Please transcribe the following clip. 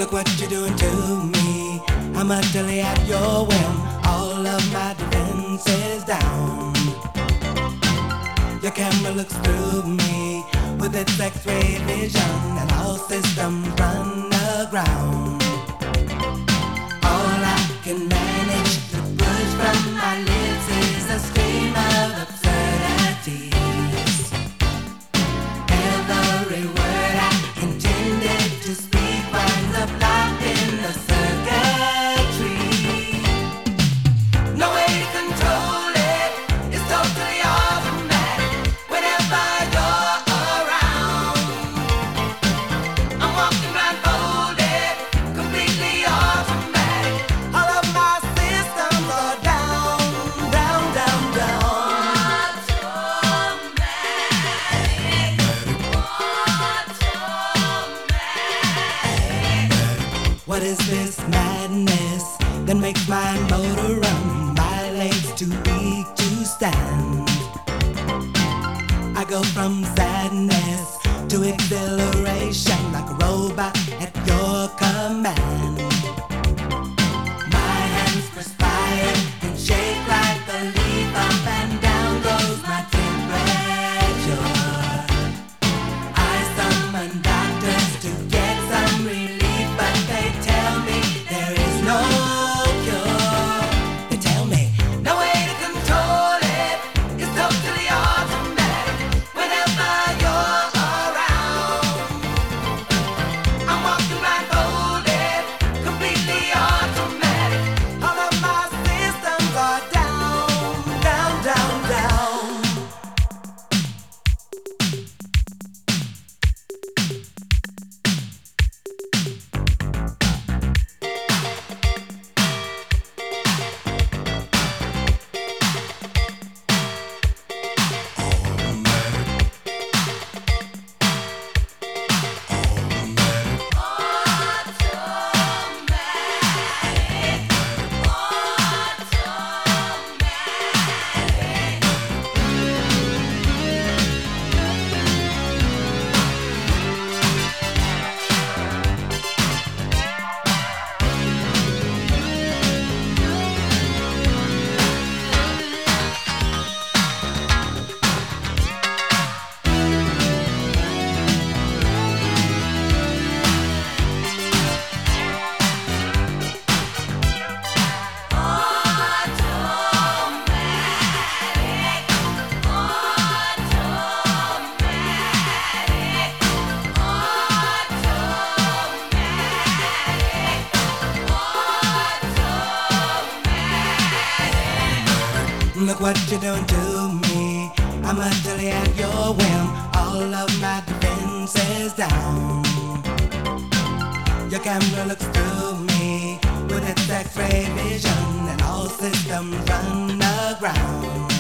Look what you're doing to me. I'm utterly at your whim. All of my defenses down. Your camera looks through me with its X-ray vision, and all systems run aground. All I can manage to push from my lips is a stream of absurdities. Every word I intended to speak winds up locked in the circuitry. No way to control it, it's totally automatic. Whenever you're around, I'm walking blindfolded, completely automatic. All of my systems are down, down, down, down. What is this madness that makes my motor run? My legs too weak to stand. I go from sadness to exhilaration like a robot at your command. My hands perspire and shake like a leaf. Up and down goes my temperature. I summon doctors to get some relief, but they tell me there is no cure. They tell me no way to control it, it's totally automatic. Whenever you're around, I'm walking blindfolded, completely automatic. All of my systems are down, down, down, down. Look what you're doing to me. I'm utterly at your whim. All of my defenses down. Your camera looks through me with its X-ray vision, and all systems run aground.